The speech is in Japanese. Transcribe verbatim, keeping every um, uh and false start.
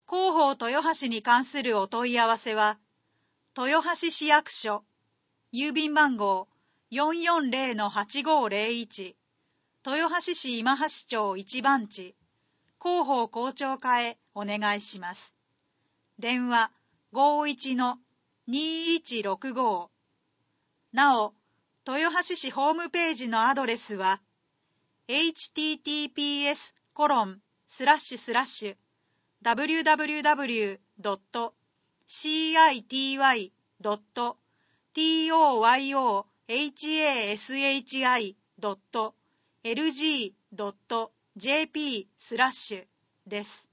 広報豊橋に関するお問い合わせは、豊橋市役所、郵便番号 よんよんぜろのはちごぜろいち、豊橋市今橋町いち番地、広報広聴課へお願いします。電話 ごーいちのにいちろくご。なお、豊橋市ホームページのアドレスは エイチティーティーピーエスコロンスラッシュスラッシュダブリューダブリューダブリュードットシーアイティーワイドットトヨハシドットエルジードットジェーピースラッシュです。